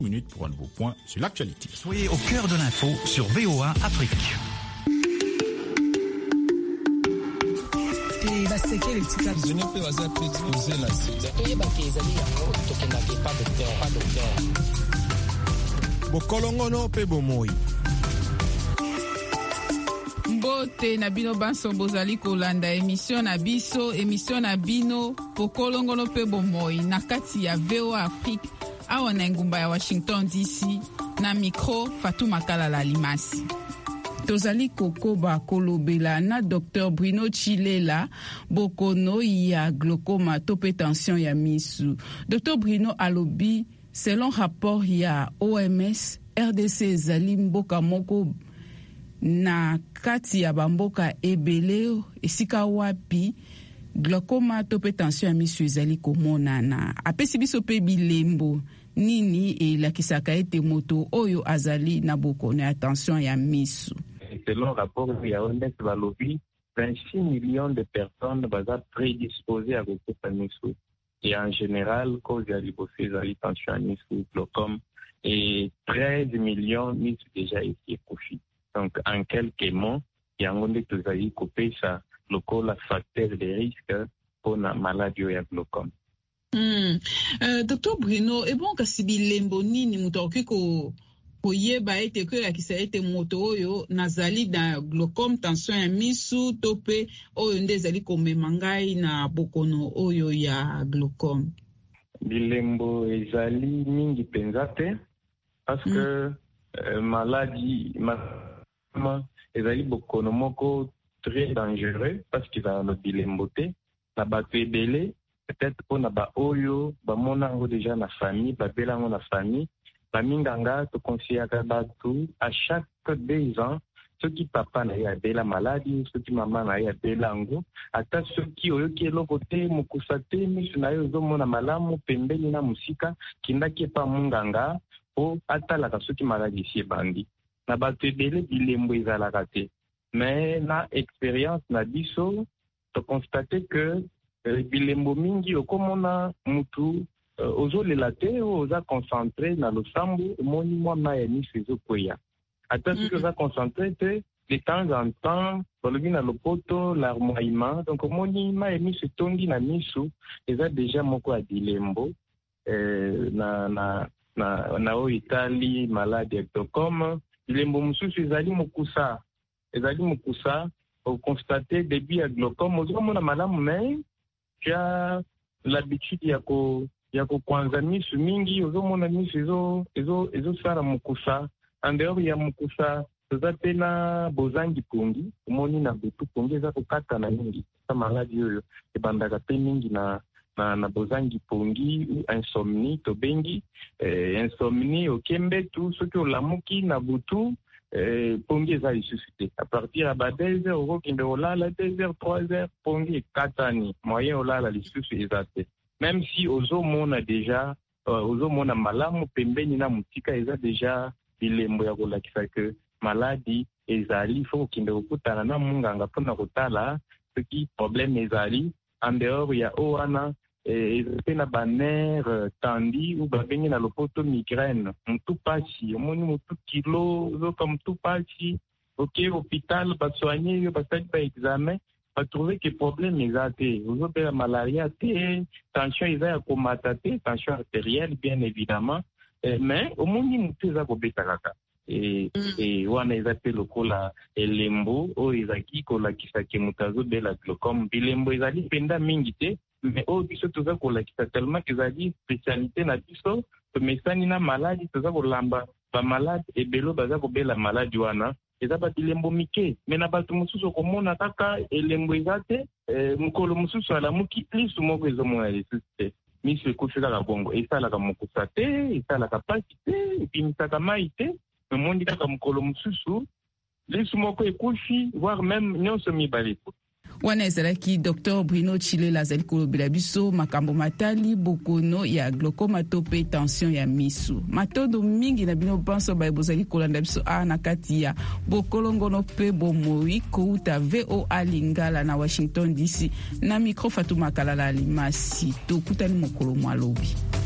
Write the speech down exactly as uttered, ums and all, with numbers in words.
Minute pour un nouveau point sur l'actualité. Soyez au cœur de l'info sur V O A Afrique. Bokolongono pe bomoi. Mbote na bino banso bozali kolanda émission na biso émission na bino Bokolongono pe bomoi na kati ya V O A Afrique awa na ngumba ya Washington D C na micro Fatuma Kalala Limasi. Tozali kokoba kolobela na docteur Bruno Chilela bokono ya glaucoma tope tension ya misu. docteur Bruno alobi selon rapport ya O M S R D C ezali mboka moko na kati ya bamboka ebele esika wapi glaucoma tope tension ya misu ezali komonana. Apesi biso pe bilembo nini elakisaka ete moto oyo azali na bokono ya tension ya misu. Selon rapport ya O M S balobi vingt-six millions de personnes baza prédisposées à kokufa misu. Et en général, cause ya liboso ezali tension ya misu, glaucome, et treize millions misu déjà esi ekufi. Donc en quelques mots, yango nde tozali kopesa lokola facteur de risque mpona maladie ya glaucome. Mm. Uh, docteur Bruno, ebon kasi bilembo nini mutu akoki ko koyeba ete koyebakisa ete moto oyo nazali na glaucome tension ya misu to pe oyo nde ezali komema ngai na bokono oyo ya glaucome? Bilembo ezali mingi penza te parce que mm. euh, maladie ma, ezali bokono moko très dangereux parce que dans le bilembo te na bato ebele peut-être mpona ba oyo bamona yango déjà na famille babela yango na famille baminganga tokonseyaka bato à chaque deux ans soki papa na ye abela maladi soki mama na ye abela yango ata soki oyoki eloko te mokusa te miso na ye ozomona malamu pembeni na mosika kindaki epa munganga po atalaka soki maladi esi ebandi. Na bato ebele bilembo ezalaka te mais na expérience na biso tokonstate que bilembo mingi okomona mutu uh, ozolela te oza concentré na losambo omoni mwa mai ya miso ezokweya ata soki oza concentré te de temps en temps balobi na lopoto larmoiement donc omoni mai ya miso etondi na miso eza déjà moko ya bilembo eh, na, na, na, na oyo etali maladi ya glaucome. Bilembo mosusu ezali mokusa ezali mokusa okonstate début ya glaucome ozomona malamu mai tu as l'habitude ya ko ya ko kwanza misu mingi ozomona misu ezo ezo ezo sara mukusa en dehors ya mukusa toza pe na bozangi pongi omoni na butu pongi eza kokata na mingi sa maladi oyo ebandaka pe mingi na na, na bozangi pongi insomnie to bengi eh, insomnie okembe tu soki olamuki na butu Eh, pongi eza lisusu te à partir ya ba deux heures okokende olala deux heures trois heures pongi ekatani moyen olala lisusu eza te même si ozomona déjà uh, ozomona malamu pembeni na motika eza déjà bilembo ya kolakisa ke maladi ezali fo okende kokutana na munganga mpona kotala soki problème ezali en dehors ya o wana ezali na banerf tandi ou babengi na lopoto migraine mutu pasi omoni mutu kilo ozoka mutu pasi oke hôpital basoigne yo basali ba examen batrouve ke problème eza te ozobela malaria te tension eza ya komata te tension artérielle bien évidemment eh, mais omoni mutu eza kobeta kaka e, e wana eza pe lokola elembo oyo ezaki kolakisa ke mutu azobela glaucome. Bilembo ezali penda mingi te mais oyo biso toza kolakisa tellement ezali spécialité na biso tomesani na maladi toza kolamba bamaladi ebelo baza kobela maladi wana eza batilembo mike me na bato mosusu okomona kaka elembo eza te eh, mokolo mosusu alamuki lisu moko ezomona lisusu te miso ekufi kaka bongo esalaka mokusa te esalaka pasi te ebimisaka mai te omondi kaka mokolo mosusu lisu moko ekufi voire même nyonso mibale wana ezalaki docteur Bruno Chilela azali kolobela biso makambo matali bokono ya glaucoma to pe tension ya misu. Matondo mingi na bino banso ba bozali kolanda biso a na kati ya bokolongono pe bomoi kouta V O A Lingala na Washington D C na micro Fatuma Kalala Limasi. Tokutani mokolo mwalobi.